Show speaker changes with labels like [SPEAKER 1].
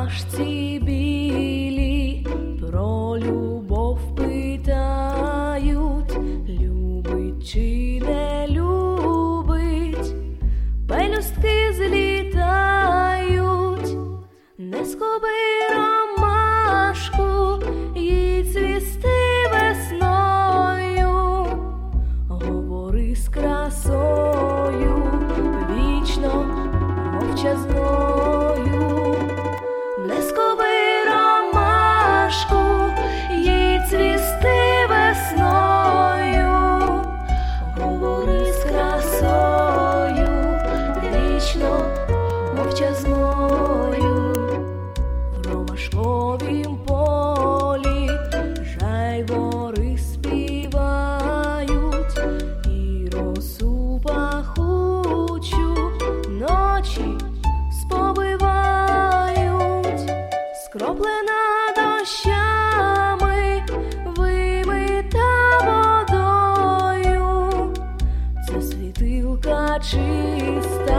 [SPEAKER 1] ромашці білі про любов питають, любить чи не любить, пелюстки злітають. Не скуби ромашку, їй цвісти весною, говори з красою, вічно мовчазною. Не скуби ромашку, їй цвісти весною, говори з красою, вічно мовчазною. В ромашковім полі жайвори співають, і росу пахучу ночі сповивають. Скроплена дощами, вимита водою, це світилка чиста